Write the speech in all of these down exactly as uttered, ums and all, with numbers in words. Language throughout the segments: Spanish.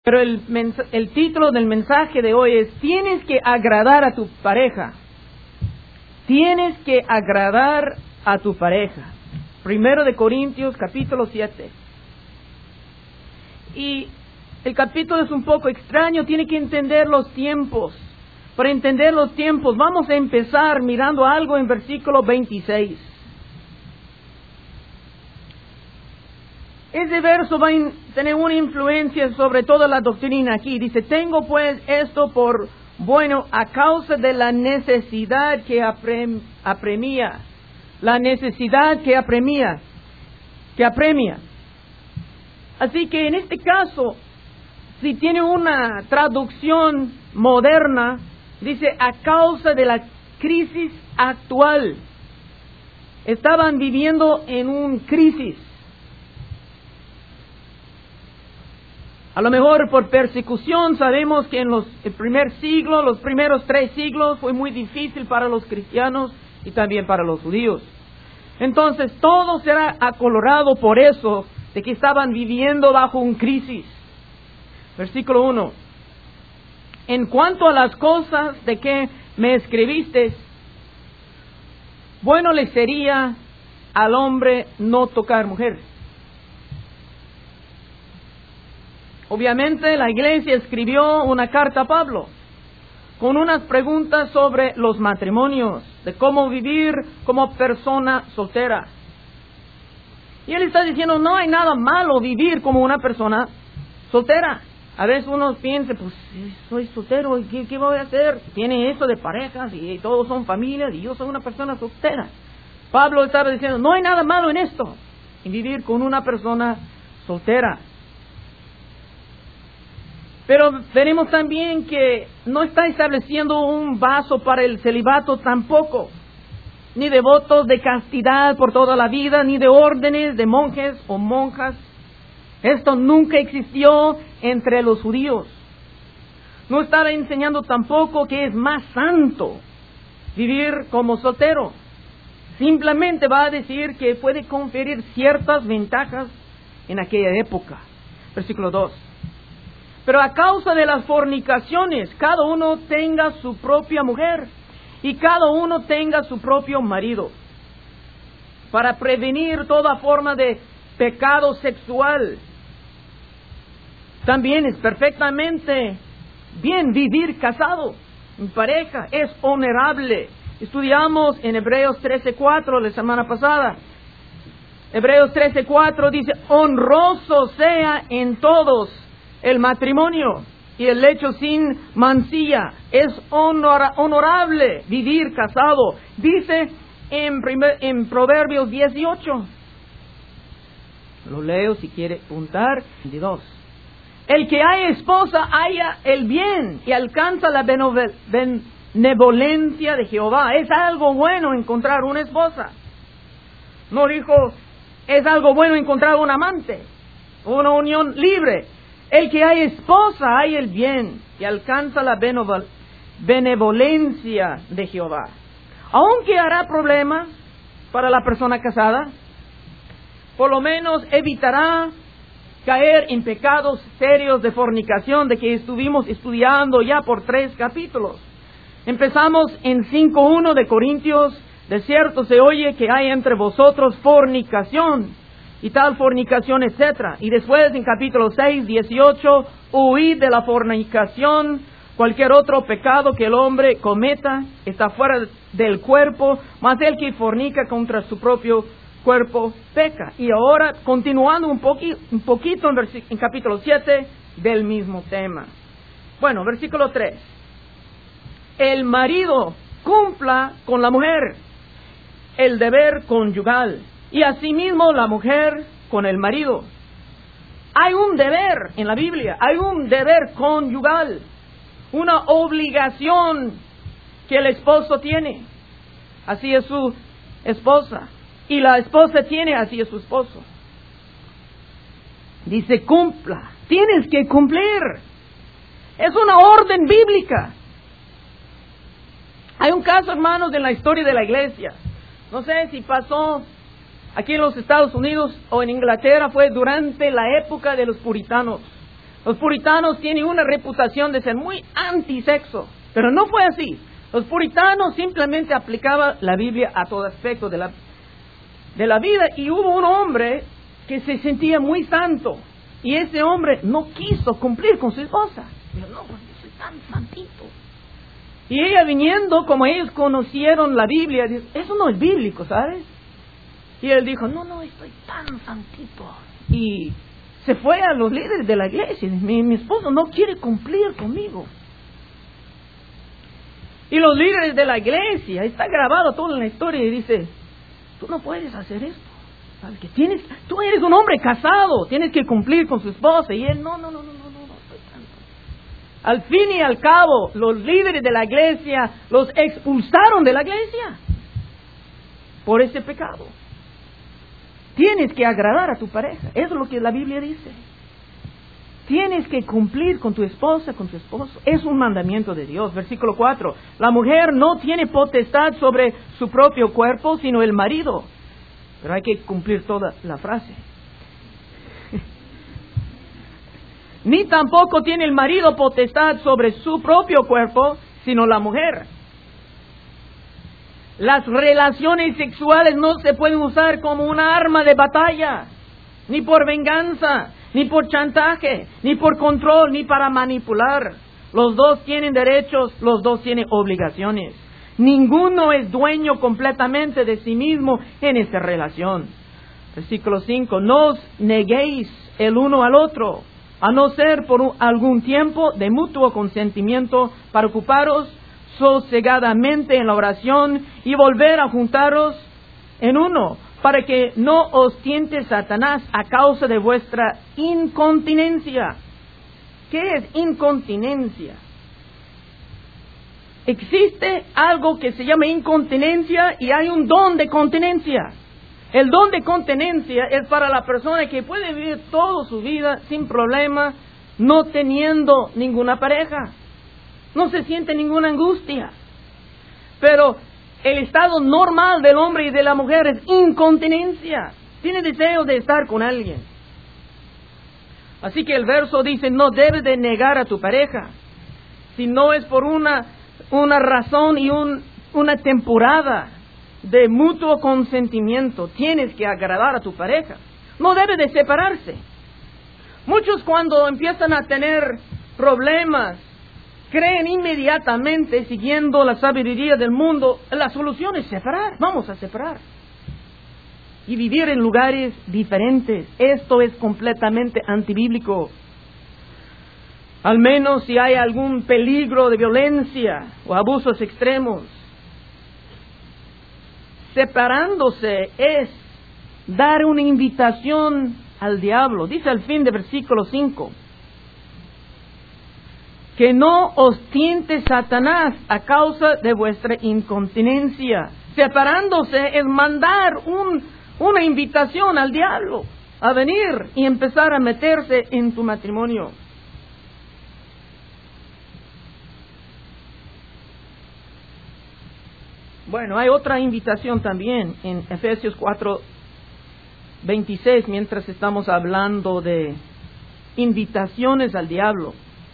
Pero el, el título del mensaje de hoy es: tienes que agradar a tu pareja. Tienes que agradar a tu pareja. Primero de Corintios, capítulo siete. Y el capítulo es un poco extraño, tiene que entender los tiempos. Para entender los tiempos, vamos a empezar mirando algo en versículo veintiséis. Ese verso va a tener una influencia sobre toda la doctrina aquí. Dice: tengo pues esto por bueno a causa de la necesidad que aprem, apremia. La necesidad que apremia. Que apremia. Así que en este caso, si tiene una traducción moderna, dice: a causa de la crisis actual. Estaban viviendo en un crisis. A lo mejor por persecución, sabemos que en los, el primer siglo, los primeros tres siglos, fue muy difícil para los cristianos y también para los judíos. Entonces, todo será acolorado por eso, de que estaban viviendo bajo un crisis. Versículo uno. En cuanto a las cosas de que me escribiste, bueno le sería al hombre no tocar mujer. Obviamente la iglesia escribió una carta a Pablo con unas preguntas sobre los matrimonios, de cómo vivir como persona soltera. Y él está diciendo: no hay nada malo vivir como una persona soltera. A veces uno piensa: pues soy soltero, ¿qué, qué voy a hacer? Tiene eso de parejas y todos son familias y yo soy una persona soltera. Pablo estaba diciendo: no hay nada malo en esto, en vivir con una persona soltera. Pero veremos también que no está estableciendo un vaso para el celibato tampoco, ni de votos de castidad por toda la vida, ni de órdenes de monjes o monjas. Esto nunca existió entre los judíos. No estaba enseñando tampoco que es más santo vivir como soltero. Simplemente va a decir que puede conferir ciertas ventajas en aquella época. Versículo dos. Pero a causa de las fornicaciones, cada uno tenga su propia mujer y cada uno tenga su propio marido, para prevenir toda forma de pecado sexual. También es perfectamente bien vivir casado en pareja, es honorable. Estudiamos en Hebreos trece cuatro la semana pasada. Hebreos trece cuatro dice: honroso sea en todos el matrimonio y el lecho sin mancilla. Es honor, honorable vivir casado. Dice en, primer, en Proverbios dieciocho. Lo leo si quiere apuntar. veintidós. El que haya esposa haya el bien y alcanza la benevolencia de Jehová. Es algo bueno encontrar una esposa. No dijo: es algo bueno encontrar un amante, una unión libre. El que hay esposa hay el bien y alcanza la benevolencia de Jehová. Aunque hará problemas para la persona casada, por lo menos evitará caer en pecados serios de fornicación, de que estuvimos estudiando ya por tres capítulos. Empezamos en cinco uno de Corintios: de cierto se oye que hay entre vosotros fornicación y tal fornicación, etcétera. Y después en capítulo seis, dieciocho, huid de la fornicación. Cualquier otro pecado que el hombre cometa está fuera del cuerpo, mas el que fornica contra su propio cuerpo peca. Y ahora, continuando un, poqui, un poquito en, en capítulo siete del mismo tema. Bueno, versículo tres. El marido cumpla con la mujer el deber conyugal, y asimismo la mujer con el marido. Hay un deber en la Biblia, hay un deber conyugal, una obligación que el esposo tiene. Así es su esposa. Y la esposa tiene así es su esposo. Dice: cumpla. Tienes que cumplir. Es una orden bíblica. Hay un caso, hermanos, en la historia de la iglesia. No sé si pasó aquí en los Estados Unidos o en Inglaterra. Fue durante la época de los puritanos. Los puritanos tienen una reputación de ser muy antisexo, pero no fue así. Los puritanos simplemente aplicaban la Biblia a todo aspecto de la, de la vida, y hubo un hombre que se sentía muy santo, y ese hombre no quiso cumplir con su esposa. Dijo, no, pues yo soy tan santito. Y ella viniendo, como ellos conocieron la Biblia, dijo, eso no es bíblico, ¿sabes? Y él dijo, no, no, estoy tan santito. Y se fue a los líderes de la iglesia. Mi, mi esposo no quiere cumplir conmigo. Y los líderes de la iglesia, está grabado todo en la historia, y dice, tú no puedes hacer esto. ¿Sabes que tienes? Tú eres un hombre casado, tienes que cumplir con su esposa. Y él, no, no, no, no, no, no, no estoy tanto. Al fin y al cabo, los líderes de la iglesia los expulsaron de la iglesia por ese pecado. Tienes que agradar a tu pareja. Eso es lo que la Biblia dice. Tienes que cumplir con tu esposa, con tu esposo. Es un mandamiento de Dios. Versículo cuatro. La mujer no tiene potestad sobre su propio cuerpo, sino el marido. Pero hay que cumplir toda la frase. Ni tampoco tiene el marido potestad sobre su propio cuerpo, sino la mujer. Las relaciones sexuales no se pueden usar como una arma de batalla, ni por venganza, ni por chantaje, ni por control, ni para manipular. Los dos tienen derechos, los dos tienen obligaciones. Ninguno es dueño completamente de sí mismo en esta relación. Versículo cinco. No os neguéis el uno al otro, a no ser por un, algún tiempo de mutuo consentimiento, para ocuparos sosegadamente en la oración y volver a juntaros en uno, para que no os tiente Satanás a causa de vuestra incontinencia. ¿Qué es incontinencia? Existe algo que se llama incontinencia y hay un don de continencia. El don de continencia es para la persona que puede vivir toda su vida sin problema, no teniendo ninguna pareja. No se siente ninguna angustia. Pero el estado normal del hombre y de la mujer es incontinencia. Tiene deseo de estar con alguien. Así que el verso dice, no debes de negar a tu pareja. Si no es por una, una razón y un, una temporada de mutuo consentimiento, tienes que agradar a tu pareja. No debe de separarse. Muchos cuando empiezan a tener problemas, creen inmediatamente, siguiendo la sabiduría del mundo, la solución es separar. Vamos a separar. Y vivir en lugares diferentes. Esto es completamente antibíblico. Al menos si hay algún peligro de violencia o abusos extremos. Separándose es dar una invitación al diablo. Dice al fin de versículo cinco. Que no os tiente Satanás a causa de vuestra incontinencia. Separándose es mandar un, una invitación al diablo a venir y empezar a meterse en tu matrimonio. Bueno, hay otra invitación también en Efesios cuatro veintiséis, mientras estamos hablando de invitaciones al diablo.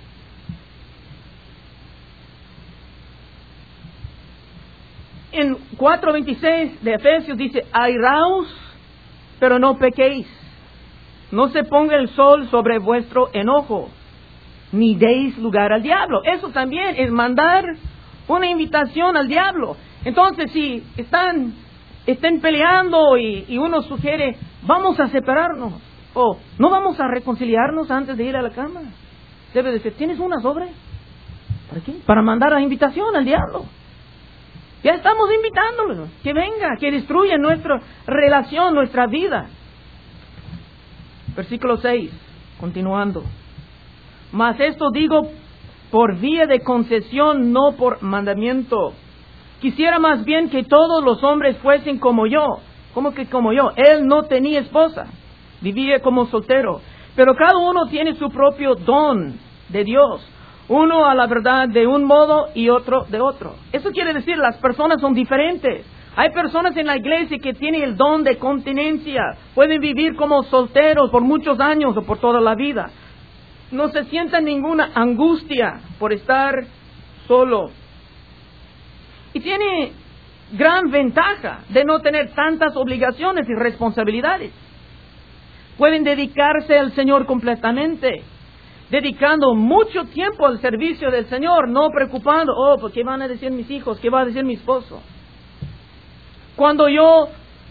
En cuatro veintiséis de Efesios dice, airaos, pero no pequéis. No se ponga el sol sobre vuestro enojo, ni deis lugar al diablo. Eso también es mandar una invitación al diablo. Entonces, si están, estén peleando y, y uno sugiere, vamos a separarnos, o no vamos a reconciliarnos antes de ir a la cama, debe decir, ¿tienes una sobre? ¿Para qué? Para mandar la invitación al diablo. Ya estamos invitándolo, que venga, que destruya nuestra relación, nuestra vida. Versículo seis, continuando. Mas esto digo por vía de concesión, no por mandamiento. Quisiera más bien que todos los hombres fuesen como yo. ¿Cómo que como yo? Él no tenía esposa, vivía como soltero. Pero cada uno tiene su propio don de Dios. Uno a la verdad de un modo y otro de otro. Eso quiere decir, las personas son diferentes. Hay personas en la iglesia que tienen el don de continencia. Pueden vivir como solteros por muchos años o por toda la vida. no se sienta ninguna angustia por estar solo. Y tiene gran ventaja de no tener tantas obligaciones y responsabilidades. Pueden dedicarse al Señor completamente, dedicando mucho tiempo al servicio del Señor, no preocupando, oh, pues, ¿qué van a decir mis hijos? ¿Qué va a decir mi esposo? Cuando yo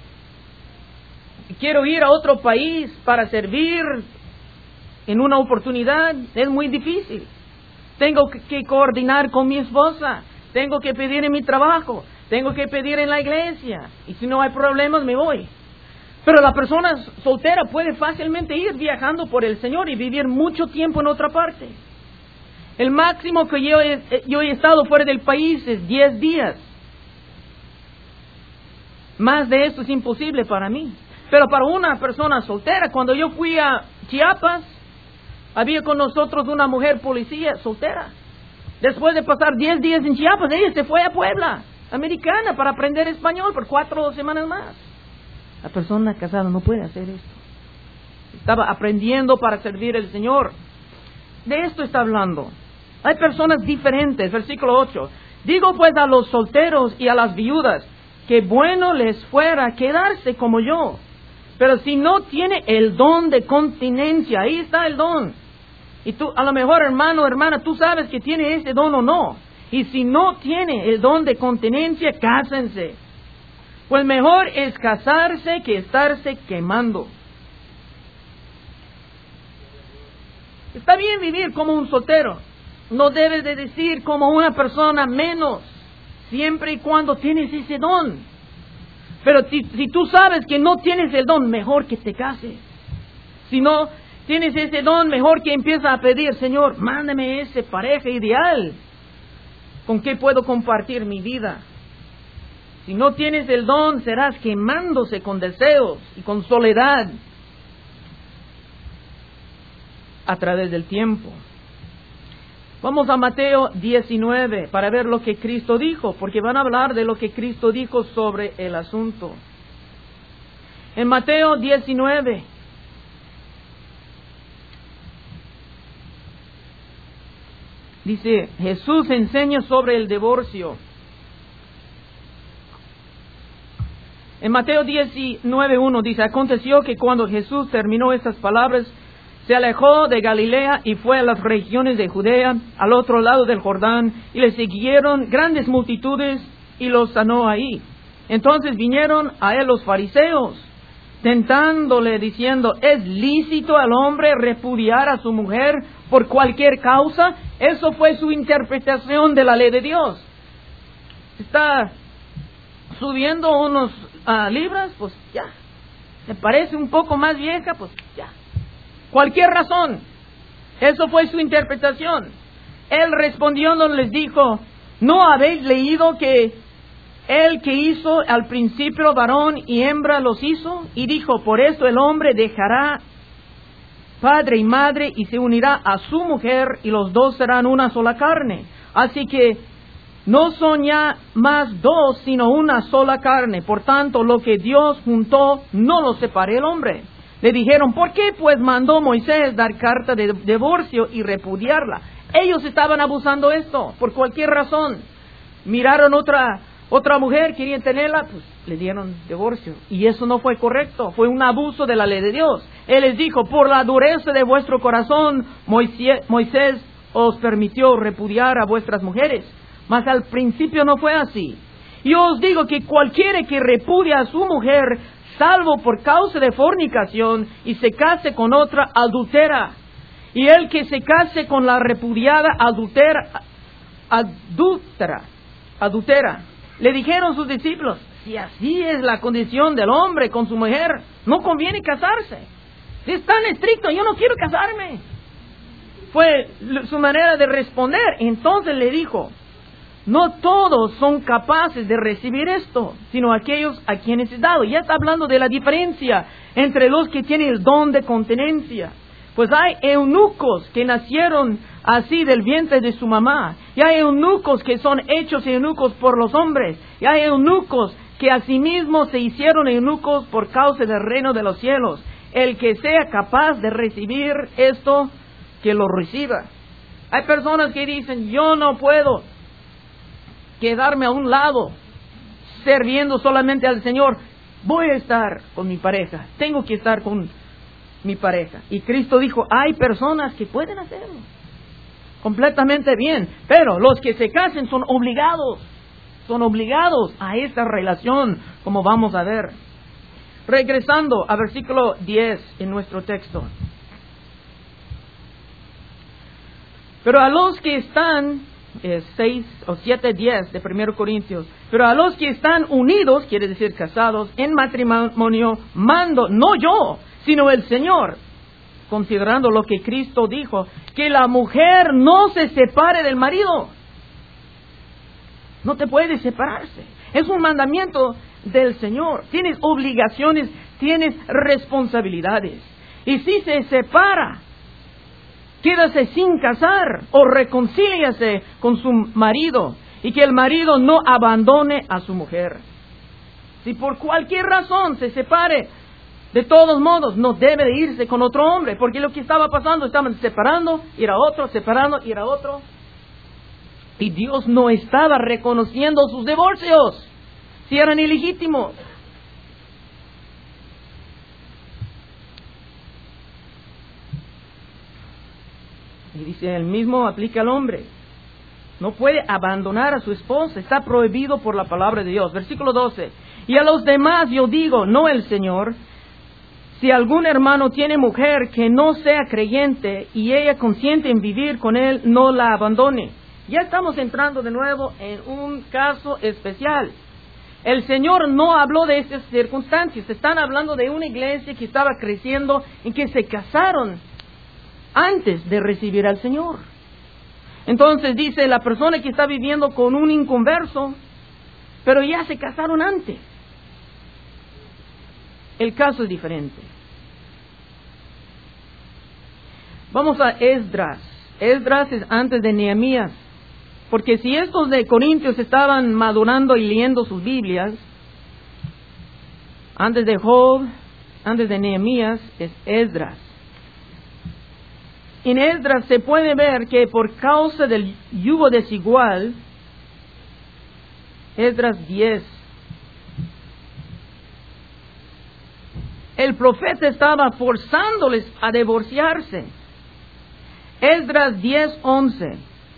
quiero ir a otro país para servir en una oportunidad, es muy difícil. Tengo que coordinar con mi esposa, tengo que pedir en mi trabajo, tengo que pedir en la iglesia, y si no hay problemas me voy. Pero la persona soltera puede fácilmente ir viajando por el Señor y vivir mucho tiempo en otra parte. El máximo que yo he, yo he estado fuera del país es diez días. Más de esto es imposible para mí. Pero para una persona soltera, cuando yo fui a Chiapas, había con nosotros una mujer policía soltera. Después de pasar diez días en Chiapas, ella se fue a Puebla, americana, para aprender español por cuatro semanas más. La persona casada no puede hacer esto. Estaba aprendiendo para servir al Señor. De esto está hablando. Hay personas diferentes. Versículo ocho. Digo pues a los solteros y a las viudas, que bueno les fuera quedarse como yo. Pero si no tiene el don de continencia, ahí está el don. Y tú, a lo mejor, hermano o hermana, tú sabes que tiene ese don o no. Y si no tiene el don de continencia, cásense. Pues mejor es casarse que estarse quemando. Está bien vivir como un soltero. No debes de decir como una persona menos, siempre y cuando tienes ese don. Pero si, si tú sabes que no tienes el don, mejor que te cases. Si no tienes ese don, mejor que empieces a pedir, Señor, mándame ese pareja ideal con que puedo compartir mi vida. Si no tienes el don, serás quemándose con deseos y con soledad a través del tiempo. Vamos a Mateo diecinueve para ver lo que Cristo dijo, porque van a hablar de lo que Cristo dijo sobre el asunto. En Mateo diecinueve, dice, Jesús enseña sobre el divorcio. En Mateo diecinueve uno dice, aconteció que cuando Jesús terminó estas palabras, se alejó de Galilea y fue a las regiones de Judea, al otro lado del Jordán, y le siguieron grandes multitudes y los sanó ahí. Entonces vinieron a él los fariseos, tentándole diciendo, ¿es lícito al hombre repudiar a su mujer por cualquier causa? Eso fue su interpretación de la ley de Dios. Está subiendo unos uh, libras, pues ya. ¿Te parece un poco más vieja? Pues ya. Cualquier razón. Eso fue su interpretación. Él respondiendo les dijo, ¿no habéis leído que el que hizo al principio varón y hembra los hizo? Y dijo, por esto el hombre dejará padre y madre y se unirá a su mujer y los dos serán una sola carne. Así que no son ya más dos, sino una sola carne. Por tanto, lo que Dios juntó, no lo separe el hombre. Le dijeron, ¿por qué pues mandó Moisés dar carta de divorcio y repudiarla? Ellos estaban abusando esto, por cualquier razón. Miraron otra otra mujer, querían tenerla, pues le dieron divorcio. Y eso no fue correcto, fue un abuso de la ley de Dios. Él les dijo, por la dureza de vuestro corazón, Moisés, Moisés os permitió repudiar a vuestras mujeres. Mas al principio no fue así. Yo os digo que cualquiera que repudia a su mujer, salvo por causa de fornicación, y se case con otra, adultera. Y el que se case con la repudiada, adultera, adúltera, adultera. Le dijeron sus discípulos, si así es la condición del hombre con su mujer, no conviene casarse. Si es tan estricto, yo no quiero casarme. Fue su manera de responder. Entonces le dijo, no todos son capaces de recibir esto, sino aquellos a quienes es dado. Ya está hablando de la diferencia entre los que tienen el don de continencia. Pues hay eunucos que nacieron así del vientre de su mamá. Y hay eunucos que son hechos eunucos por los hombres. Y hay eunucos que asimismo se hicieron eunucos por causa del reino de los cielos. El que sea capaz de recibir esto, que lo reciba. Hay personas que dicen, yo no puedo quedarme a un lado sirviendo solamente al Señor. Voy a estar con mi pareja, tengo que estar con mi pareja. Y Cristo dijo, hay personas que pueden hacerlo completamente bien, pero los que se casen son obligados, son obligados a esta relación, como vamos a ver. Regresando a versículo diez en nuestro texto. Pero a los que están, eh, seis o siete, diez de primero Corintios, pero a los que están unidos, quiere decir casados, en matrimonio, mando, no yo, sino el Señor, considerando lo que Cristo dijo, que la mujer no se separe del marido. No te puedes separarse. Es un mandamiento del Señor. Tienes obligaciones, tienes responsabilidades. Y si se separa, quédase sin casar o reconcíliase con su marido, y que el marido no abandone a su mujer. Si por cualquier razón se separe, de todos modos no debe de irse con otro hombre, porque lo que estaba pasando, estaban separando, ir a otro, separando, ir a otro. Y Dios no estaba reconociendo sus divorcios, si eran ilegítimos. Y dice, el mismo aplica al hombre. No puede abandonar a su esposa, está prohibido por la palabra de Dios. Versículo doce. Y a los demás yo digo, no el Señor, si algún hermano tiene mujer que no sea creyente y ella consiente en vivir con él, no la abandone. Ya estamos entrando de nuevo en un caso especial. El Señor no habló de estas circunstancias. Están hablando de una iglesia que estaba creciendo y que se casaron antes de recibir al Señor. Entonces dice, la persona que está viviendo con un inconverso, pero ya se casaron antes. El caso es diferente. Vamos a Esdras. Esdras es antes de Nehemías. Porque si estos de Corintios estaban madurando y leyendo sus Biblias, antes de Job, antes de Nehemías, es Esdras. En Esdras se puede ver que por causa del yugo desigual, Esdras diez, el profeta estaba forzándoles a divorciarse. Esdras diez, once.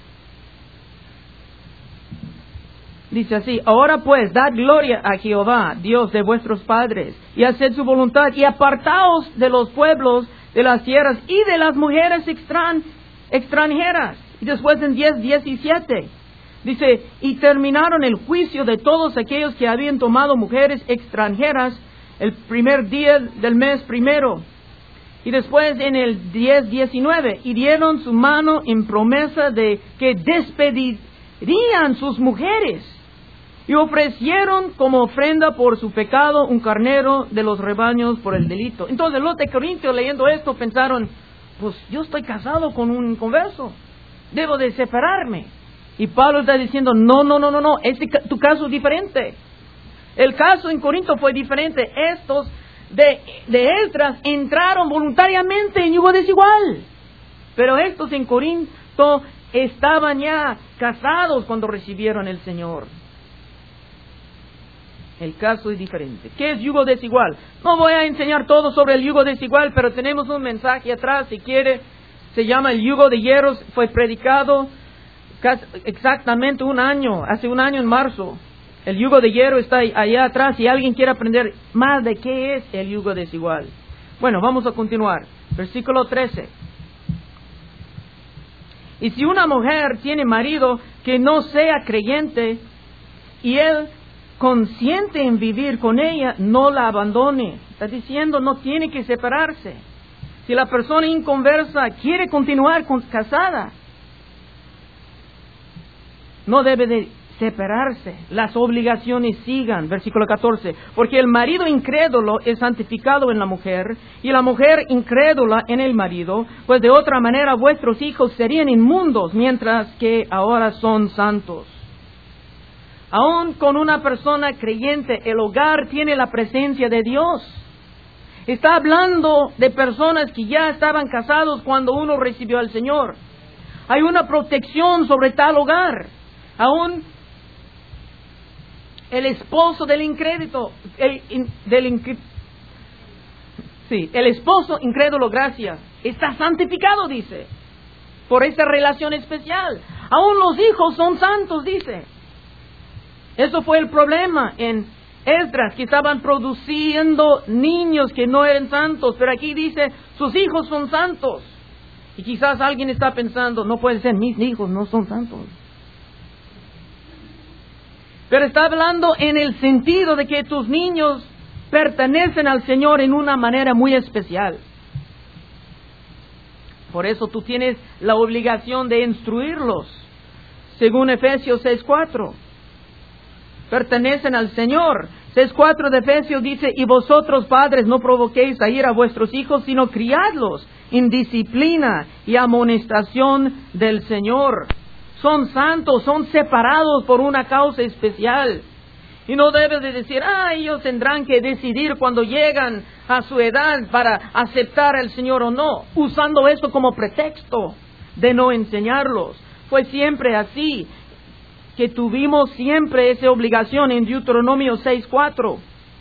Dice así, ahora pues, dad gloria a Jehová, Dios de vuestros padres, y haced su voluntad, y apartaos de los pueblos, de las tierras, y de las mujeres extran, extranjeras. Y después en diez, diecisiete, dice, y terminaron el juicio de todos aquellos que habían tomado mujeres extranjeras, el primer día del mes primero. Y después en el diez, diecinueve, y dieron su mano en promesa de que despedirían sus mujeres. Y ofrecieron como ofrenda por su pecado un carnero de los rebaños por el delito. Entonces los de Corintios leyendo esto pensaron, pues yo estoy casado con un inconverso, debo de separarme. Y Pablo está diciendo, no, no, no, no, no, este, tu caso es diferente. El caso en Corinto fue diferente. Estos de, de Esdras entraron voluntariamente en yugo desigual. Pero estos en Corinto estaban ya casados cuando recibieron el Señor. El caso es diferente. ¿Qué es yugo desigual? No voy a enseñar todo sobre el yugo desigual, pero tenemos un mensaje atrás, si quiere. Se llama el yugo de hierros. Fue predicado exactamente un año, hace un año en marzo. El yugo de hierro está allá atrás. Si alguien quiere aprender más de qué es el yugo desigual. Bueno, vamos a continuar. Versículo trece. Y si una mujer tiene marido que no sea creyente y él consiente en vivir con ella, no la abandone. Está diciendo, no tiene que separarse. Si la persona inconversa quiere continuar con, casada, no debe de separarse. Las obligaciones sigan. Versículo catorce. Porque el marido incrédulo es santificado en la mujer, y la mujer incrédula en el marido, pues de otra manera vuestros hijos serían inmundos, mientras que ahora son santos. Aún con una persona creyente, el hogar tiene la presencia de Dios. Está hablando de personas que ya estaban casados cuando uno recibió al Señor. Hay una protección sobre tal hogar. Aún el esposo del incrédulo, el, in, del incr... sí, el esposo incrédulo, gracias, está santificado, dice, por esta relación especial. Aún los hijos son santos, dice. Eso fue el problema en Esdras, que estaban produciendo niños que no eran santos, pero aquí dice, sus hijos son santos. Y quizás alguien está pensando, no puede ser, mis hijos no son santos. Pero está hablando en el sentido de que tus niños pertenecen al Señor en una manera muy especial. Por eso tú tienes la obligación de instruirlos, según Efesios seis cuatro. Pertenecen al Señor. seis cuatro de Efesios dice, y vosotros padres no provoquéis a ir a vuestros hijos, sino criadlos en disciplina y amonestación del Señor. Son santos, son separados por una causa especial. Y no debes de decir, ah, ellos tendrán que decidir cuando llegan a su edad para aceptar al Señor o no, usando esto como pretexto de no enseñarlos. Fue siempre así, que tuvimos siempre esa obligación en Deuteronomio seis cuatro.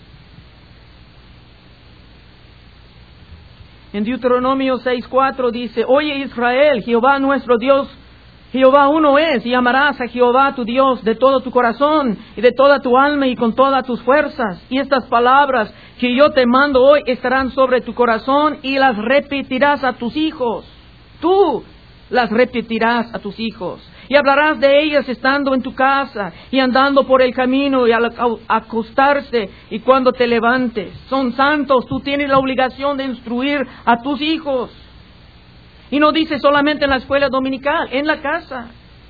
En Deuteronomio seis cuatro dice, oye Israel, Jehová nuestro Dios, Jehová uno es, y amarás a Jehová tu Dios de todo tu corazón y de toda tu alma y con todas tus fuerzas. Y estas palabras que yo te mando hoy estarán sobre tu corazón y las repetirás a tus hijos. Tú las repetirás a tus hijos. Y hablarás de ellas estando en tu casa y andando por el camino y al acostarse y cuando te levantes. Son santos, tú tienes la obligación de instruir a tus hijos. Y no dice solamente en la escuela dominical, en la casa.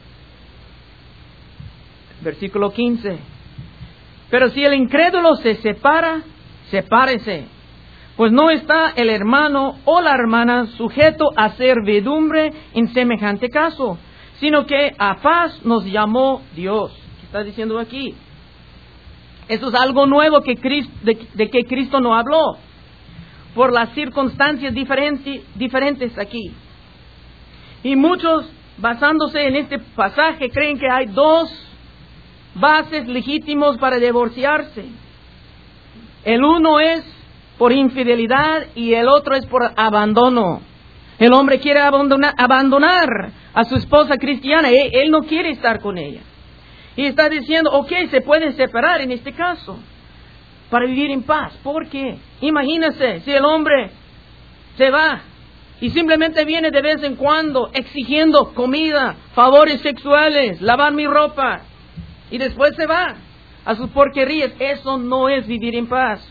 Versículo quince. Pero si el incrédulo se separa, sepárese. Pues no está el hermano o la hermana sujeto a servidumbre en semejante caso, sino que a paz nos llamó Dios. ¿Qué está diciendo aquí? Eso es algo nuevo que Cristo, de, de que Cristo no habló, por las circunstancias diferentes, diferentes aquí. Y muchos, basándose en este pasaje, creen que hay dos bases legítimos para divorciarse. El uno es por infidelidad y el otro es por abandono. El hombre quiere abandonar, abandonar a su esposa cristiana, él, él no quiere estar con ella. Y está diciendo, ok, se pueden separar en este caso, para vivir en paz. ¿Por qué? Imagínese si el hombre se va y simplemente viene de vez en cuando exigiendo comida, favores sexuales, lavar mi ropa, y después se va a sus porquerías. Eso no es vivir en paz.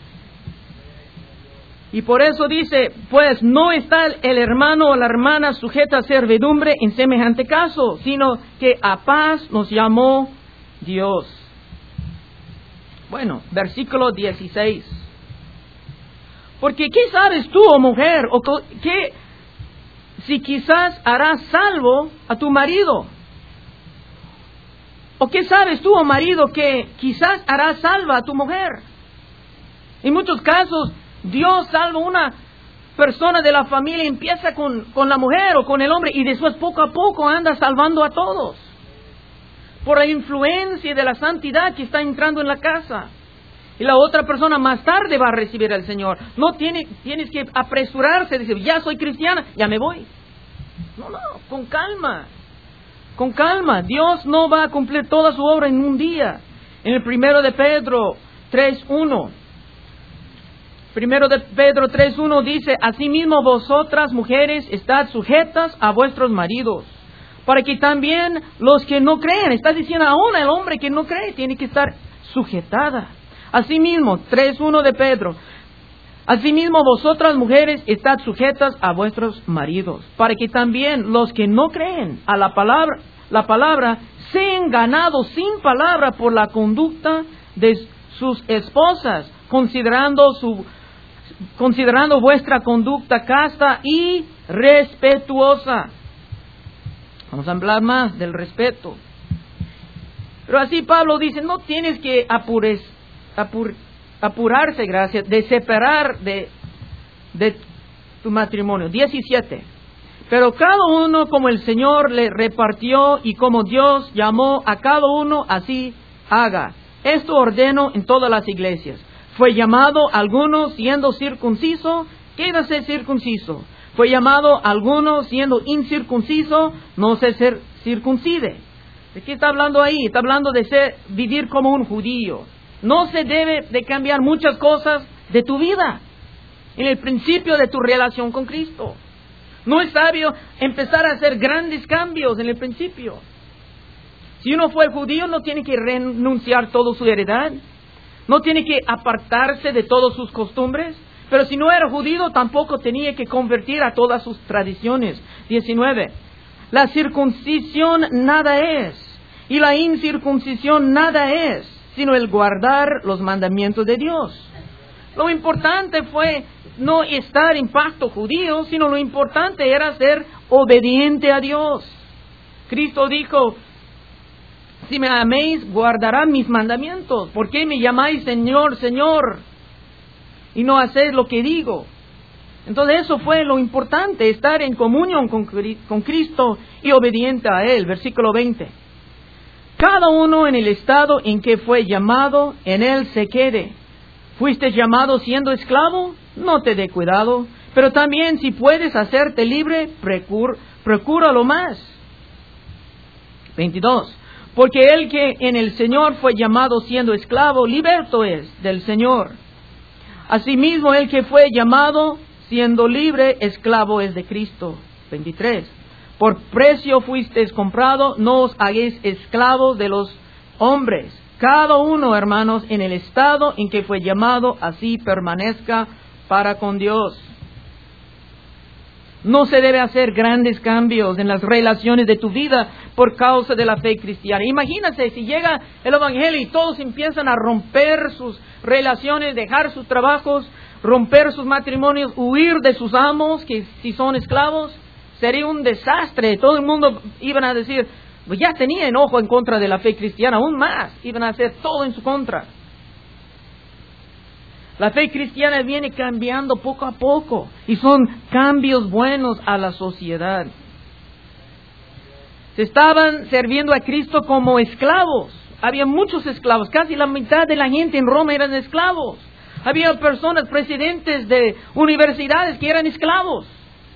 Y por eso dice, pues no está el hermano o la hermana sujeta a servidumbre en semejante caso, sino que a paz nos llamó Dios. Bueno, versículo dieciséis. Porque ¿qué sabes tú, oh mujer, o qué si quizás harás salvo a tu marido? ¿O qué sabes tú, oh marido, que quizás harás salva a tu mujer? En muchos casos, Dios salva a una persona de la familia, empieza con, con la mujer o con el hombre, y después poco a poco anda salvando a todos, por la influencia de la santidad que está entrando en la casa. Y la otra persona más tarde va a recibir al Señor. No tiene, tienes que apresurarse, decir, ya soy cristiana, ya me voy. No, no, con calma, con calma. Dios no va a cumplir toda su obra en un día. En el primero de Pedro tres uno, primero de Pedro tres uno dice, asimismo vosotras mujeres estad sujetas a vuestros maridos, para que también los que no creen, está diciendo aún el hombre que no cree, tiene que estar sujetada. Asimismo, tres uno de Pedro, asimismo vosotras mujeres estad sujetas a vuestros maridos, para que también los que no creen a la palabra, la palabra sean ganados sin palabra por la conducta de sus esposas, considerando su considerando vuestra conducta casta y respetuosa. Vamos a hablar más del respeto. Pero así Pablo dice, no tienes que apures, apur, apurarse, gracias, de separar de, de tu matrimonio. diecisiete. Pero cada uno como el Señor le repartió y como Dios llamó a cada uno, así haga. Esto ordeno en todas las iglesias. Fue llamado alguno siendo circunciso, quédase circunciso. Fue llamado alguno siendo incircunciso, no se ser circuncide. ¿De qué está hablando ahí? Está hablando de ser, vivir como un judío. No se debe de cambiar muchas cosas de tu vida, en el principio de tu relación con Cristo. No es sabio empezar a hacer grandes cambios en el principio. Si uno fue judío, no tiene que renunciar toda su heredad, no tiene que apartarse de todas sus costumbres, pero si no era judío, tampoco tenía que convertir a todas sus tradiciones. diecinueve. La circuncisión nada es, y la incircuncisión nada es, sino el guardar los mandamientos de Dios. Lo importante fue no estar en pacto judío, sino lo importante era ser obediente a Dios. Cristo dijo, si me améis, guardarán mis mandamientos. ¿Por qué me llamáis Señor, Señor? Y no hacéis lo que digo. Entonces eso fue lo importante, estar en comunión con, con Cristo y obediente a Él. Versículo veinte. Cada uno en el estado en que fue llamado, en Él se quede. ¿Fuiste llamado siendo esclavo? No te dé cuidado. Pero también si puedes hacerte libre, procura, procúralo más. veintidós. Porque el que en el Señor fue llamado siendo esclavo, liberto es del Señor. Asimismo, el que fue llamado siendo libre, esclavo es de Cristo. veintitrés. Por precio fuisteis comprado, no os hagáis esclavos de los hombres. Cada uno, hermanos, en el estado en que fue llamado, así permanezca para con Dios. No se debe hacer grandes cambios en las relaciones de tu vida por causa de la fe cristiana. Imagínate si llega el Evangelio y todos empiezan a romper sus relaciones, dejar sus trabajos, romper sus matrimonios, huir de sus amos, que si son esclavos, sería un desastre. Todo el mundo iban a decir, pues ya tenía enojo en contra de la fe cristiana, aún más, iban a hacer todo en su contra. La fe cristiana viene cambiando poco a poco y son cambios buenos a la sociedad. Se estaban sirviendo a Cristo como esclavos. Había muchos esclavos, casi la mitad de la gente en Roma eran esclavos. Había personas, presidentes de universidades que eran esclavos.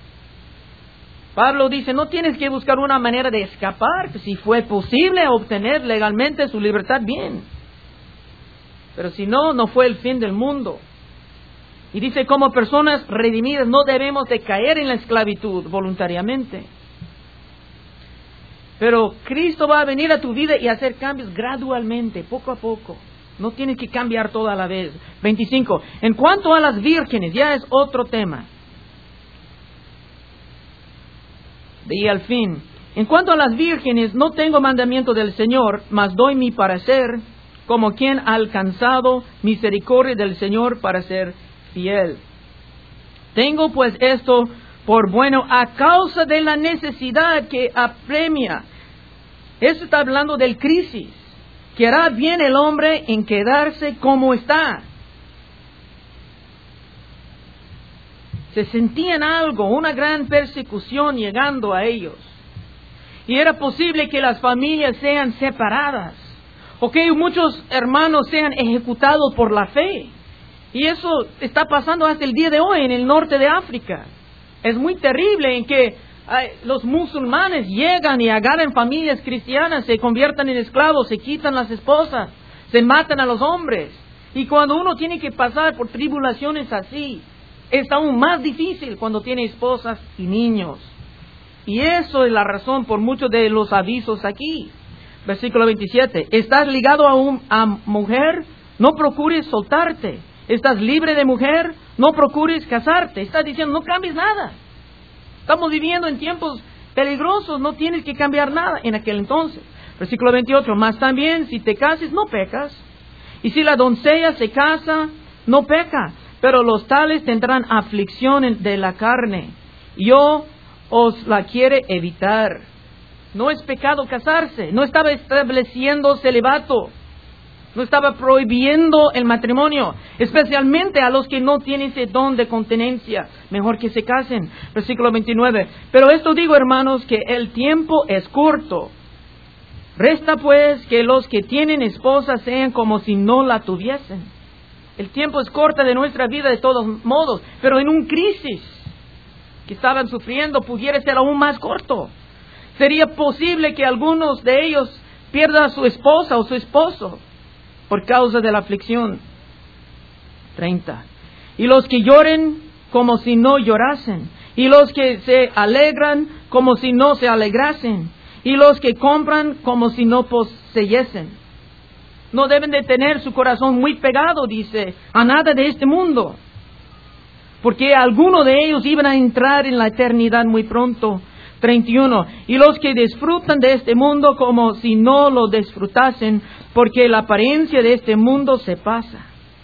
Pablo dice, no tienes que buscar una manera de escapar, si fue posible obtener legalmente su libertad, bien. Pero si no, no fue el fin del mundo. Y dice, como personas redimidas no debemos de caer en la esclavitud voluntariamente. Pero Cristo va a venir a tu vida y hacer cambios gradualmente, poco a poco. No tienes que cambiar todo a la vez. veinticinco. En cuanto a las vírgenes, ya es otro tema. Y al fin, en cuanto a las vírgenes, no tengo mandamiento del Señor, mas doy mi parecer, como quien ha alcanzado misericordia del Señor para ser fiel. Tengo pues esto por bueno a causa de la necesidad que apremia. Esto está hablando del crisis, que hará bien el hombre en quedarse como está. Se sentían algo, una gran persecución llegando a ellos. Y era posible que las familias sean separadas, o que muchos hermanos sean ejecutados por la fe. Y eso está pasando hasta el día de hoy en el norte de África. Es muy terrible en que ay, los musulmanes llegan y agarran familias cristianas, se conviertan en esclavos, se quitan las esposas, se matan a los hombres. Y cuando uno tiene que pasar por tribulaciones así, es aún más difícil cuando tiene esposas y niños. Y eso es la razón por muchos de los avisos aquí. Versículo veintisiete. ¿Estás ligado a, un, a mujer? No procures soltarte. ¿Estás libre de mujer? No procures casarte. Está diciendo, no cambies nada. Estamos viviendo en tiempos peligrosos, no tienes que cambiar nada en aquel entonces. Versículo veintiocho. Mas también, si te cases, no pecas. Y si la doncella se casa, no peca. Pero los tales tendrán aflicción de la carne. Yo os la quiere evitar. No es pecado casarse. No estaba estableciendo celibato. No estaba prohibiendo el matrimonio, especialmente a los que no tienen ese don de continencia. Mejor que se casen. Versículo veintinueve. Pero esto digo, hermanos, que el tiempo es corto. Resta pues que los que tienen esposa sean como si no la tuviesen. El tiempo es corto de nuestra vida de todos modos, pero en un crisis que estaban sufriendo pudiera ser aún más corto. Sería posible que algunos de ellos pierdan a su esposa o su esposo por causa de la aflicción. treinta. Y los que lloren como si no llorasen. Y los que se alegran como si no se alegrasen. Y los que compran como si no poseyesen. No deben de tener su corazón muy pegado, dice, a nada de este mundo. Porque algunos de ellos iban a entrar en la eternidad muy pronto. treinta y uno. Y los que disfrutan de este mundo como si no lo disfrutasen, porque la apariencia de este mundo se pasa.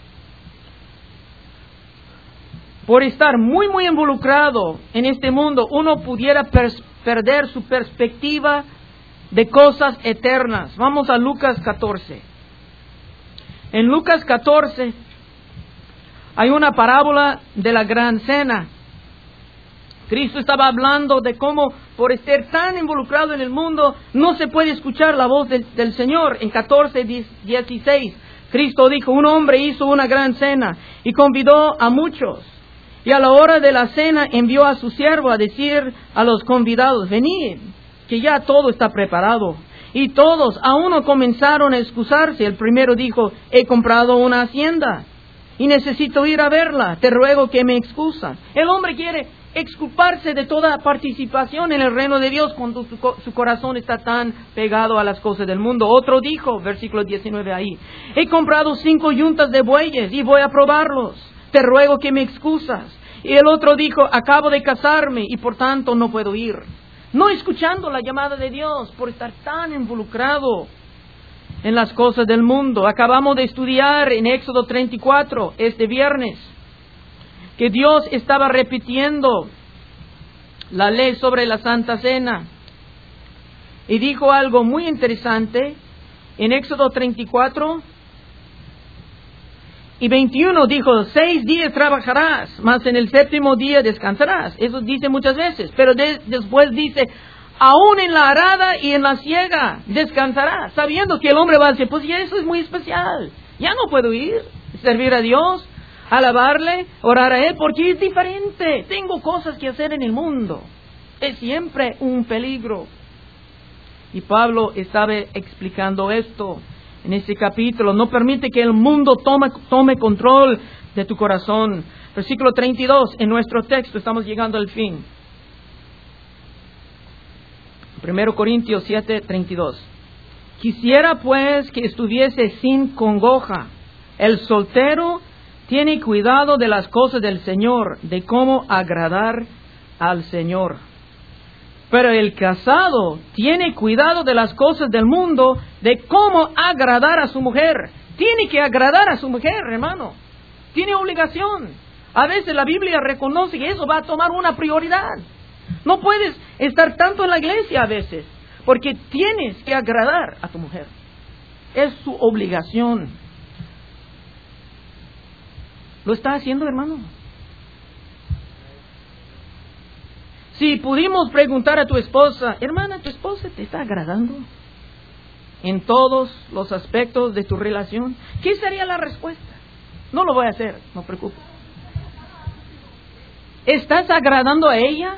Por estar muy, muy involucrado en este mundo, uno pudiera pers- perder su perspectiva de cosas eternas. Vamos a Lucas catorce. En Lucas catorce hay una parábola de la gran cena. Cristo estaba hablando de cómo por estar tan involucrado en el mundo no se puede escuchar la voz del, del Señor. En catorce dieciséis, Cristo dijo, un hombre hizo una gran cena y convidó a muchos. Y a la hora de la cena envió a su siervo a decir a los convidados, venid, que ya todo está preparado. Y todos a uno comenzaron a excusarse. El primero dijo, he comprado una hacienda y necesito ir a verla, te ruego que me excusas. El hombre quiere exculparse de toda participación en el reino de Dios cuando su, su corazón está tan pegado a las cosas del mundo. Otro dijo, versículo diecinueve ahí, he comprado cinco yuntas de bueyes y voy a probarlos, te ruego que me excusas. Y el otro dijo, acabo de casarme y por tanto no puedo ir. No escuchando la llamada de Dios por estar tan involucrado en las cosas del mundo. Acabamos de estudiar en Éxodo treinta y cuatro este viernes que Dios estaba repitiendo la ley sobre la Santa Cena. Y dijo algo muy interesante en Éxodo treinta y cuatro y veintiuno. Dijo, seis días trabajarás, mas en el séptimo día descansarás. Eso dice muchas veces, pero de, después dice, aún en la arada y en la siega descansarás, sabiendo que el hombre va a decir, pues ya eso es muy especial, ya no puedo ir, servir a Dios, alabarle, orar a Él, porque es diferente. Tengo cosas que hacer en el mundo. Es siempre un peligro. Y Pablo estaba explicando esto en este capítulo. No permite que el mundo tome, tome control de tu corazón. Versículo treinta y dos, en nuestro texto, estamos llegando al fin. primero Corintios siete, treinta y dos. Quisiera pues que estuviese sin congoja. El soltero tiene cuidado de las cosas del Señor, de cómo agradar al Señor. Pero el casado tiene cuidado de las cosas del mundo, de cómo agradar a su mujer. Tiene que agradar a su mujer, hermano. Tiene obligación. A veces la Biblia reconoce que eso va a tomar una prioridad. No puedes estar tanto en la iglesia a veces, porque tienes que agradar a tu mujer. Es su obligación. ¿Lo está haciendo, hermano? Si pudimos preguntar a tu esposa, hermana, ¿tu esposa te está agradando en todos los aspectos de tu relación? ¿Qué sería la respuesta? No lo voy a hacer, no preocupes. ¿Estás agradando a ella?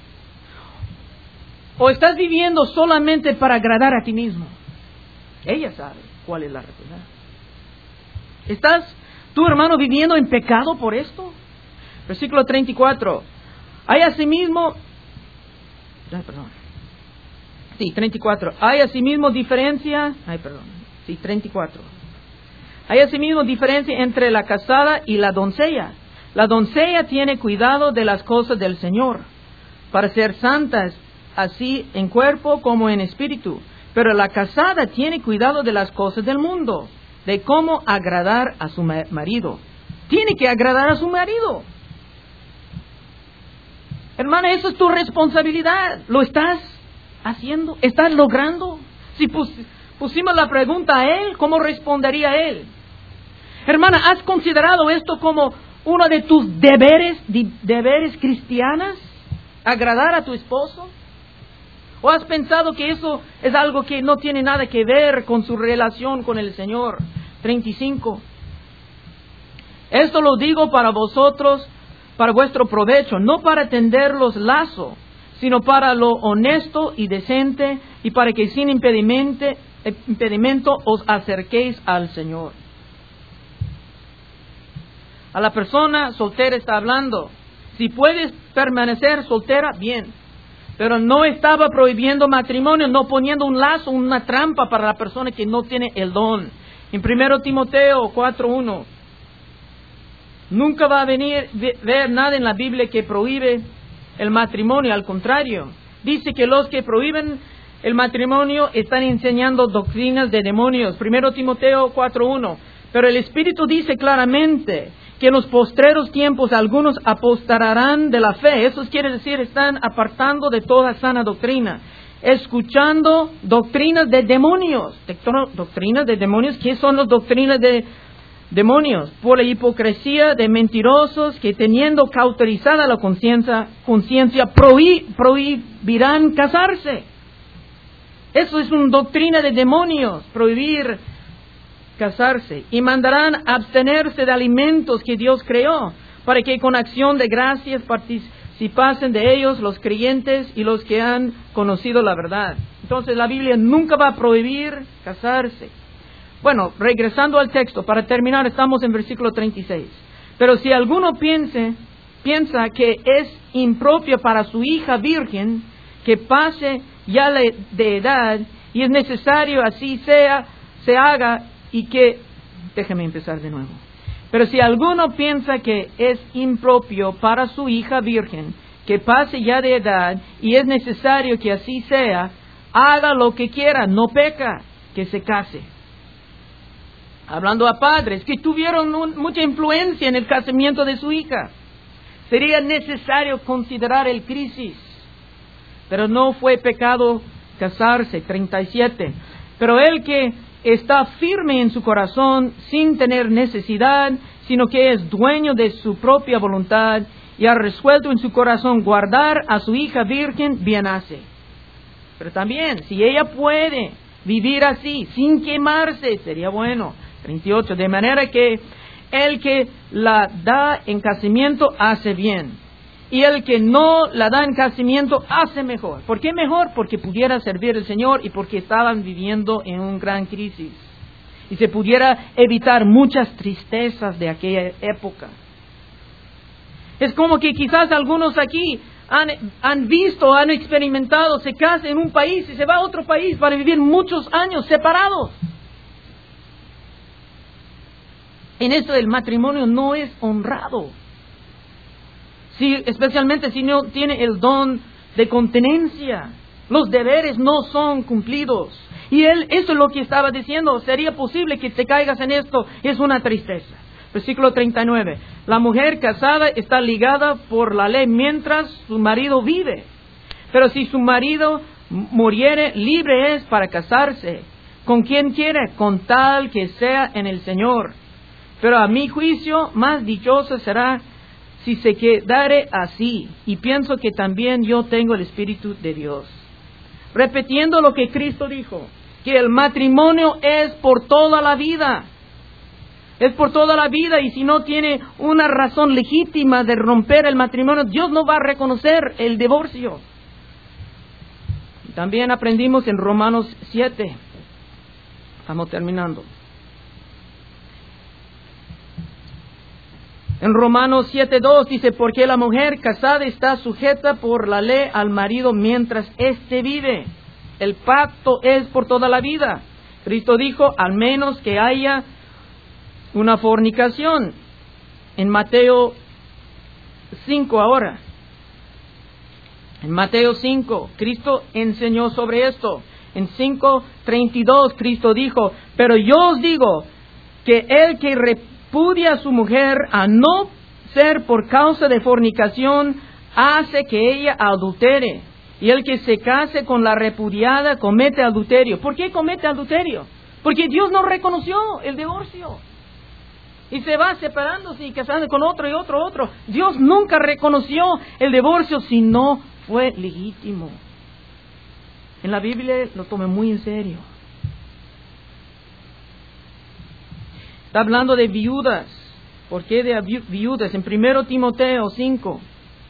¿O estás viviendo solamente para agradar a ti mismo? Ella sabe cuál es la realidad. ¿Estás tú, hermano, viviendo en pecado por esto? Versículo treinta y cuatro. Hay asimismo, ay, perdón. Sí, treinta y cuatro. Hay asimismo diferencia, ay, perdón. Sí, treinta y cuatro. Hay asimismo diferencia entre la casada y la doncella. La doncella tiene cuidado de las cosas del Señor, para ser santas, así en cuerpo como en espíritu. Pero la casada tiene cuidado de las cosas del mundo, de cómo agradar a su marido. Tiene que agradar a su marido. Hermana, eso es tu responsabilidad. ¿Lo estás haciendo? ¿Estás logrando? Si pus- pusimos la pregunta a él, ¿cómo respondería él? Hermana, ¿has considerado esto como uno de tus deberes, de, deberes cristianas? ¿Agradar a tu esposo? ¿O has pensado que eso es algo que no tiene nada que ver con su relación con el Señor? treinta y cinco. Esto lo digo para vosotros, para vuestro provecho, no para tenderlos lazo, sino para lo honesto y decente, y para que sin impedimento, impedimento os acerquéis al Señor. A la persona soltera está hablando. Si puedes permanecer soltera, bien. Pero no estaba prohibiendo matrimonio, no poniendo un lazo, una trampa para la persona que no tiene el don. En primero Timoteo cuatro uno, nunca va a venir ver nada en la Biblia que prohíbe el matrimonio. Al contrario, dice que los que prohíben el matrimonio están enseñando doctrinas de demonios. primero Timoteo cuatro uno. Pero el Espíritu dice claramente que en los postreros tiempos algunos apostarán de la fe. Eso quiere decir, están apartando de toda sana doctrina, escuchando doctrinas de demonios. Doctrinas de demonios, ¿qué son las doctrinas de demonios? Por la hipocresía de mentirosos que, teniendo cauterizada la conciencia, conciencia prohí, prohibirán casarse. Eso es una doctrina de demonios, prohibir casarse, y mandarán abstenerse de alimentos que Dios creó, para que con acción de gracias participasen de ellos los creyentes y los que han conocido la verdad. Entonces la Biblia nunca va a prohibir casarse. Bueno, regresando al texto, para terminar, estamos en versículo treinta y seis. Pero si alguno piense, piensa que es impropio para su hija virgen que pase ya de edad, y es necesario así sea, se haga, y que, déjeme empezar de nuevo. Pero si alguno piensa que es impropio para su hija virgen que pase ya de edad, y es necesario que así sea, haga lo que quiera, no peca, que se case. Hablando a padres que tuvieron un, mucha influencia en el casamiento de su hija, sería necesario considerar el crisis. Pero no fue pecado casarse. treinta y siete. Pero el que está firme en su corazón, sin tener necesidad, sino que es dueño de su propia voluntad, y ha resuelto en su corazón guardar a su hija virgen, bien hace. Pero también, si ella puede vivir así, sin quemarse, sería bueno. treinta y ocho. De manera que el que la da en casamiento hace bien, y el que no la da en casamiento hace mejor. ¿Por qué mejor? Porque pudiera servir al Señor, y porque estaban viviendo en una gran crisis, y se pudiera evitar muchas tristezas de aquella época. Es como que quizás algunos aquí han, han visto, han experimentado, se casa en un país y se va a otro país para vivir muchos años separados. En esto el matrimonio no es honrado. Si, especialmente si no tiene el don de continencia, los deberes no son cumplidos. Y él, eso es lo que estaba diciendo, sería posible que te caigas en esto, es una tristeza. Versículo treinta y nueve, la mujer casada está ligada por la ley mientras su marido vive, pero si su marido muriere, libre es para casarse con quien quiere, con tal que sea en el Señor. Pero a mi juicio, más dichosa será si se quedare así, y pienso que también yo tengo el Espíritu de Dios. Repitiendo lo que Cristo dijo, que el matrimonio es por toda la vida. Es por toda la vida, y si no tiene una razón legítima de romper el matrimonio, Dios no va a reconocer el divorcio. También aprendimos en Romanos siete. Estamos terminando. En Romanos siete dos dice, porque la mujer casada está sujeta por la ley al marido mientras éste vive. El pacto es por toda la vida. Cristo dijo, al menos que haya una fornicación. En Mateo cinco ahora. En Mateo cinco, Cristo enseñó sobre esto. En cinco treinta y dos, Cristo dijo, pero yo os digo que el que repudia a su mujer a no ser por causa de fornicación, hace que ella adultere. Y el que se case con la repudiada comete adulterio. ¿Por qué comete adulterio? Porque Dios no reconoció el divorcio. Y se va separándose y casando con otro y otro, otro. Dios nunca reconoció el divorcio si no fue legítimo. En la Biblia lo tome muy en serio. Está hablando de viudas. ¿Por qué de viudas? En primero Timoteo cinco.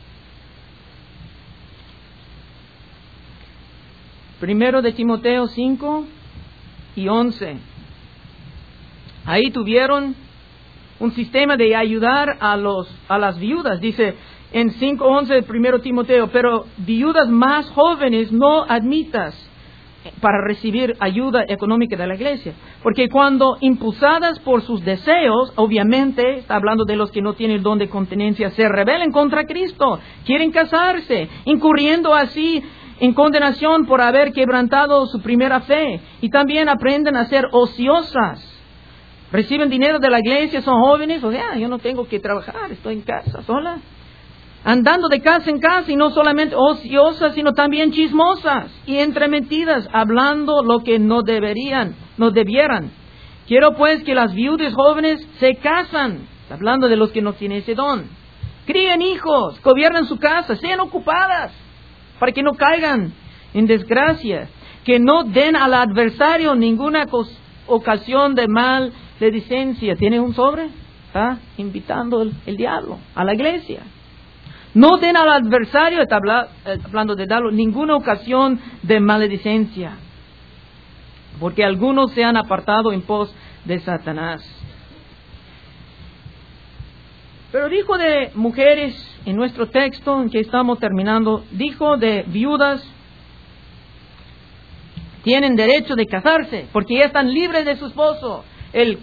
Primero de Timoteo cinco y once. Ahí tuvieron un sistema de ayudar a los a las viudas. Dice en cinco once de primero Timoteo, pero viudas más jóvenes no admitas para recibir ayuda económica de la iglesia. Porque cuando impulsadas por sus deseos, obviamente, está hablando de los que no tienen el don de continencia, se rebelen contra Cristo, quieren casarse, incurriendo así en condenación por haber quebrantado su primera fe. Y también aprenden a ser ociosas. Reciben dinero de la iglesia, son jóvenes, o sea, yo no tengo que trabajar, estoy en casa sola. Andando de casa en casa y no solamente ociosas, sino también chismosas y entremetidas, hablando lo que no deberían, no debieran. Quiero pues que las viudas jóvenes se casan, hablando de los que no tienen ese don. Críen hijos, gobiernen su casa, sean ocupadas, para que no caigan en desgracia, que no den al adversario ninguna ocasión de maledicencia. ¿Tiene un sobre? Está invitando el, el diablo a la iglesia. No den al adversario, está hablando de darlo, ninguna ocasión de maledicencia, porque algunos se han apartado en pos de Satanás. Pero dijo de mujeres, en nuestro texto en que estamos terminando, dijo de viudas, tienen derecho de casarse, porque ya están libres de su esposo. El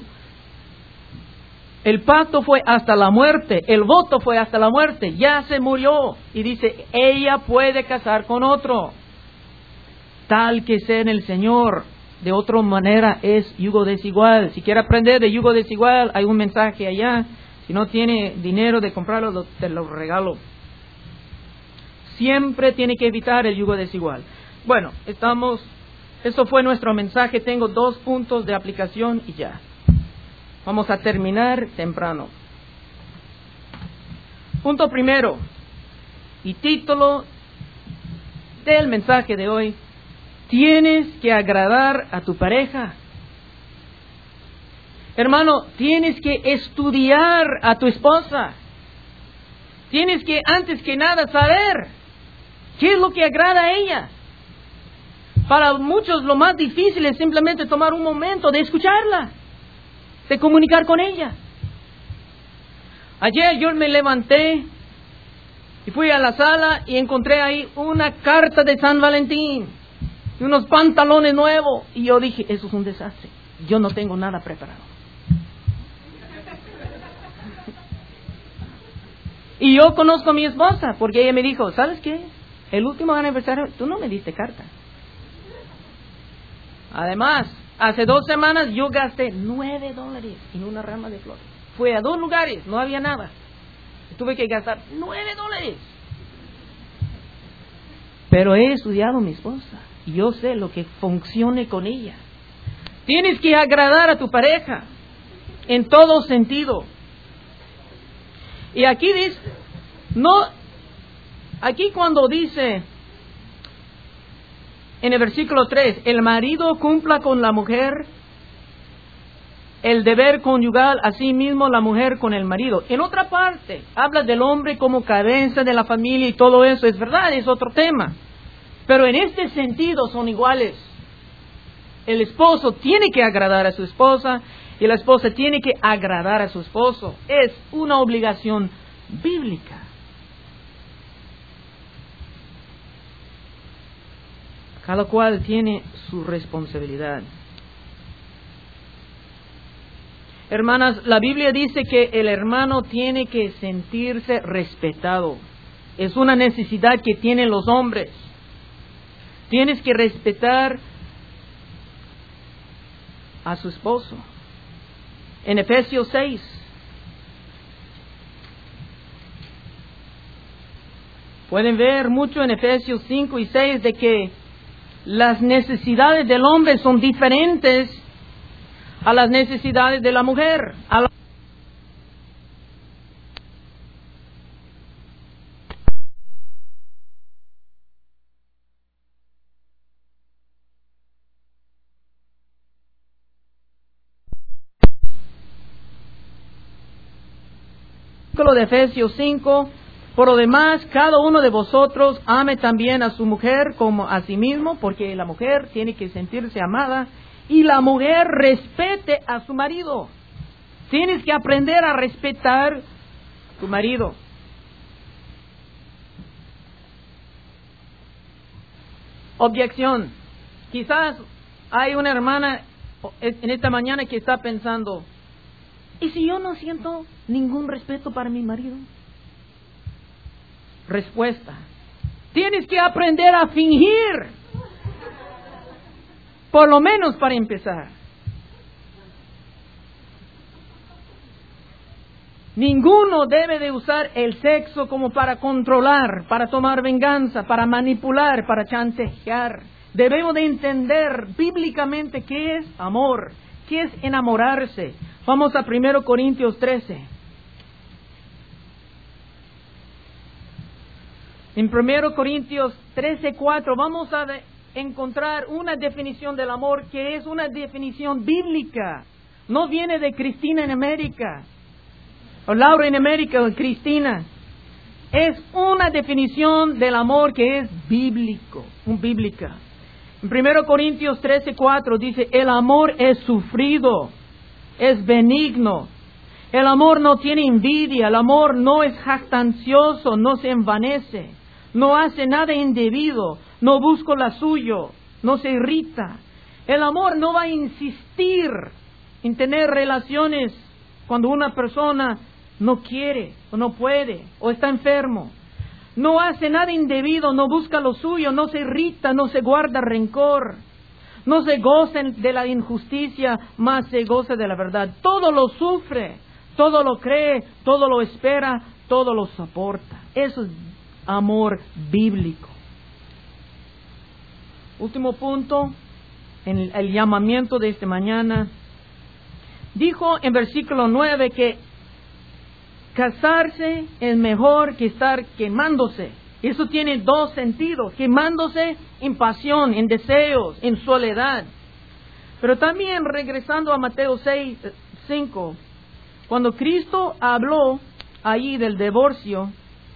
El pacto fue hasta la muerte, el voto fue hasta la muerte, ya se murió. Y dice, ella puede casar con otro, tal que sea en el Señor. De otra manera es yugo desigual. Si quiere aprender de yugo desigual, hay un mensaje allá. Si no tiene dinero de comprarlo, te lo regalo. Siempre tiene que evitar el yugo desigual. Bueno, estamos, eso fue nuestro mensaje. Tengo dos puntos de aplicación y ya. Vamos a terminar temprano. Punto primero y título del mensaje de hoy: tienes que agradar a tu pareja. Hermano, tienes que estudiar a tu esposa. Tienes que, antes que nada, saber qué es lo que agrada a ella. Para muchos lo más difícil es simplemente tomar un momento de escucharla, de comunicar con ella. Ayer yo me levanté y fui a la sala y encontré ahí una carta de San Valentín y unos pantalones nuevos. Y yo dije, eso es un desastre. Yo no tengo nada preparado. Y yo conozco a mi esposa porque ella me dijo, ¿sabes qué? El último aniversario, tú no me diste carta. Además, hace dos semanas yo gasté nueve dólares en una rama de flores. Fui a dos lugares, no había nada. Tuve que gastar nueve dólares. Pero he estudiado a mi esposa y yo sé lo que funcione con ella. Tienes que agradar a tu pareja en todo sentido. Y aquí dice, no, aquí cuando dice en el versículo tres, el marido cumpla con la mujer el deber conyugal, así mismo la mujer con el marido. En otra parte, habla del hombre como cabeza de la familia y todo eso, es verdad, es otro tema. Pero en este sentido son iguales. El esposo tiene que agradar a su esposa y la esposa tiene que agradar a su esposo. Es una obligación bíblica. Cada cual tiene su responsabilidad. Hermanas, la Biblia dice que el hermano tiene que sentirse respetado. Es una necesidad que tienen los hombres. Tienes que respetar a su esposo. En Efesios seis, Pueden ver mucho en Efesios cinco y seis de que las necesidades del hombre son diferentes a las necesidades de la mujer. A la de Efesios cinco, por lo demás, cada uno de vosotros ame también a su mujer como a sí mismo, porque la mujer tiene que sentirse amada, y la mujer respete a su marido. Tienes que aprender a respetar a tu marido. Objeción. Quizás hay una hermana en esta mañana que está pensando, ¿y si yo no siento ningún respeto para mi marido? Respuesta: tienes que aprender a fingir, por lo menos para empezar. Ninguno debe de usar el sexo como para controlar, para tomar venganza, para manipular, para chantajear. Debemos de entender bíblicamente qué es amor, qué es enamorarse. Vamos a primero Corintios trece. En primero Corintios trece, cuatro vamos a de, encontrar una definición del amor que es una definición bíblica. No viene de Cristina en América, o Laura en América, o Cristina. Es una definición del amor que es bíblico, un bíblica. En primero Corintios trece, cuatro dice, el amor es sufrido, es benigno. El amor no tiene envidia, el amor no es jactancioso, no se envanece, no hace nada indebido, no busca lo suyo, no se irrita. El amor no va a insistir en tener relaciones cuando una persona no quiere, o no puede, o está enfermo. No hace nada indebido, no busca lo suyo, no se irrita, no se guarda rencor. No se goza de la injusticia, más se goza de la verdad. Todo lo sufre, todo lo cree, todo lo espera, todo lo soporta. Eso es amor bíblico. Último punto, en el, el llamamiento de esta mañana. Dijo en versículo nueve que casarse es mejor que estar quemándose. Eso tiene dos sentidos: quemándose en pasión, en deseos, en soledad. Pero también regresando a Mateo seis, cinco, cuando Cristo habló allí del divorcio,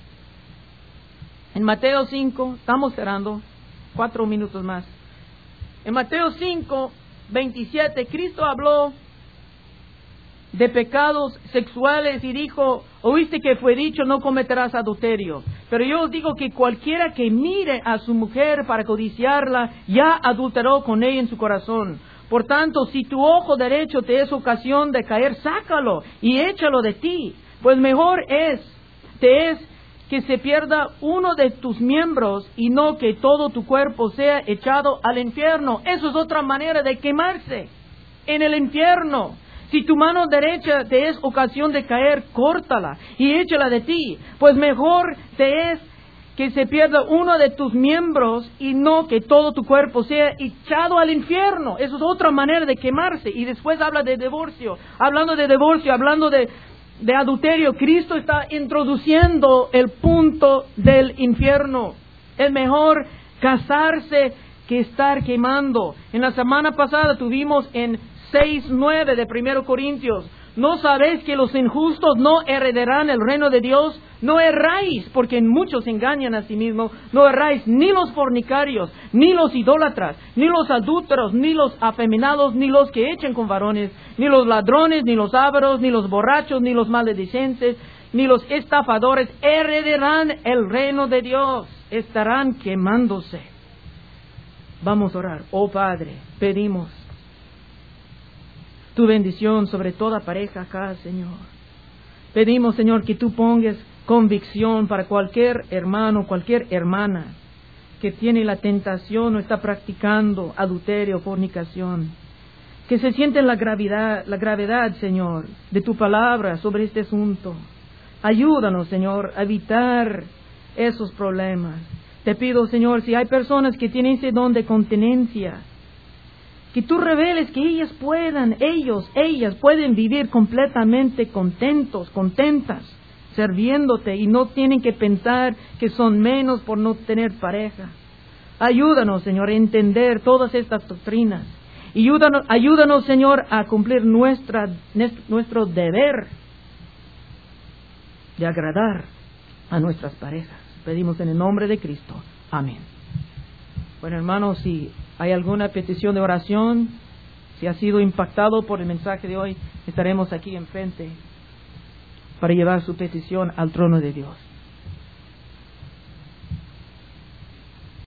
en Mateo cinco, estamos cerrando, cuatro minutos más. En Mateo cinco, veintisiete, Cristo habló de pecados sexuales y dijo, oíste que fue dicho, no cometerás adulterio. Pero yo os digo que cualquiera que mire a su mujer para codiciarla, ya adulteró con ella en su corazón. Por tanto, si tu ojo derecho te es ocasión de caer, sácalo y échalo de ti. Pues mejor es, te es que se pierda uno de tus miembros y no que todo tu cuerpo sea echado al infierno. Eso es otra manera de quemarse, en el infierno. Si tu mano derecha te es ocasión de caer, córtala y échala de ti. Pues mejor te es que se pierda uno de tus miembros y no que todo tu cuerpo sea echado al infierno. Eso es otra manera de quemarse. Y después habla de divorcio. Hablando de divorcio, hablando de, de adulterio, Cristo está introduciendo el punto del infierno. Es mejor casarse que estar quemando. En la semana pasada tuvimos en seis nueve de primero Corintios, ¿no sabéis que los injustos no heredarán el reino de Dios? No erráis, porque muchos engañan a sí mismos. No erráis, ni los fornicarios, ni los idólatras, ni los adúlteros, ni los afeminados, ni los que echen con varones, ni los ladrones, ni los ávaros, ni los borrachos, ni los maledicentes, ni los estafadores heredarán el reino de Dios. Estarán quemándose. Vamos a orar. Oh Padre, pedimos tu bendición sobre toda pareja acá, Señor. Pedimos, Señor, que tú pongas convicción para cualquier hermano, cualquier hermana que tiene la tentación o está practicando adulterio, fornicación. Que se siente la gravedad, la gravedad, Señor, de tu palabra sobre este asunto. Ayúdanos, Señor, a evitar esos problemas. Te pido, Señor, si hay personas que tienen ese don de continencia, que tú reveles que ellas puedan, ellos, ellas pueden vivir completamente contentos, contentas, sirviéndote y no tienen que pensar que son menos por no tener pareja. Ayúdanos, Señor, a entender todas estas doctrinas. Y ayúdanos, ayúdanos, Señor, a cumplir nuestra, nuestro deber de agradar a nuestras parejas. Pedimos en el nombre de Cristo. Amén. Bueno, hermanos, si hay alguna petición de oración, si ha sido impactado por el mensaje de hoy, estaremos aquí enfrente para llevar su petición al trono de Dios.